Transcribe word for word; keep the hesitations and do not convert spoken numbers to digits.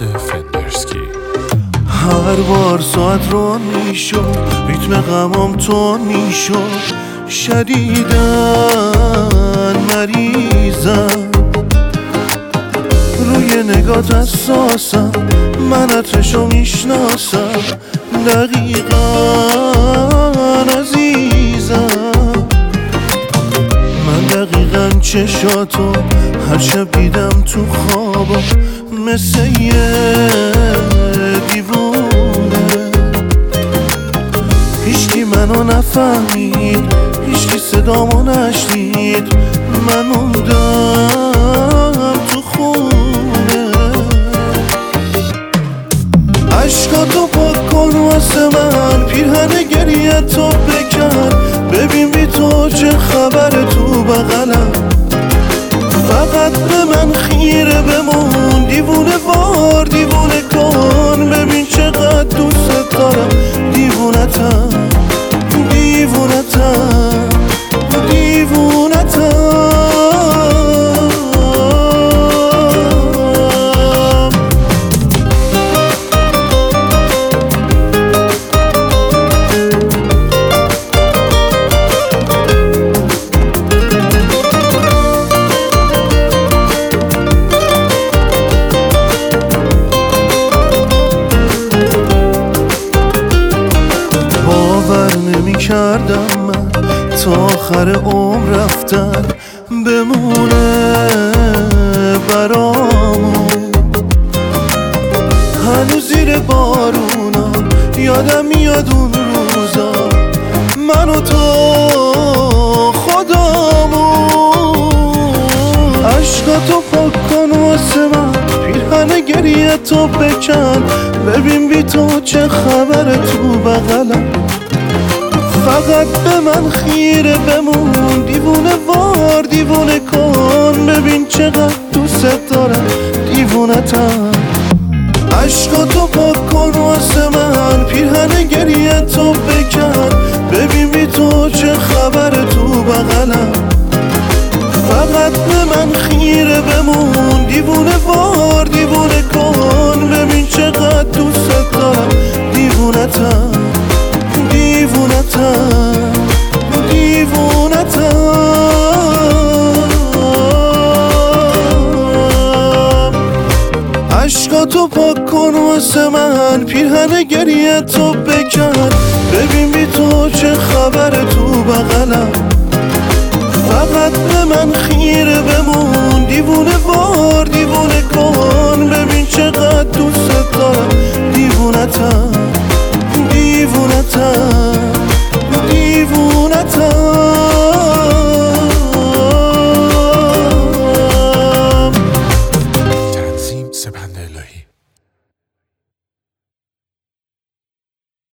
فندرسکی. هر بار ساعت رو میشد ریتم غمام تو میشد، شدیدن مریضم روی نگات حساسم، من عطرشو میشناسم دقیقا عزیزم. من دقیقا چشاتو هر شب دیدم تو خوابم، مثل یه دیوونه. هیچکی منو نفهمید، هیچکی صدامو نشنید، من موندم تو خونه. عشقاتو پاک کن واسه من، پیرهن گریه‌تو بکن، ببین بی تو چه خبر تو بغلم. فقط به من خیره بمون، دیوونه وار دیوونه کن، ببین چقدر دوست دارم. دیوونتم دیوونتم دیوونتم. نمی کردم من تا آخر عمر رفتن بمونه برامون. هنوز زیر بارونا یادم میاد اون روزا، من و تو خدامون. عشقاتو پاک کن واسه من، پیرهن گریه‌تو بکن، ببین بی تو چه خبر تو بغلم. فقط به من خیره بمون، دیوونه وار دیوونه کن، ببین چقدر دوست دارم. دیوونتم. عشقاتو پاک کن واسه من، پیرهن گریه‌تو بکن، ببین بی تو چه خبر تو بغلم. فقط به من خیره بمون، دیوونه وار دیوونه کن، ببین چقدر دوست دارم. دیوونتم دیوونتم دیوونتم. عشقاتو پاک کن واسه من، پیرهن گریه‌تو بکن، ببین بی تو چه خبر تو بغلم. فقط به من خیره بمون، دیوونه وار دیوونه کن، ببین چقدر دوست دارم. دیوونتم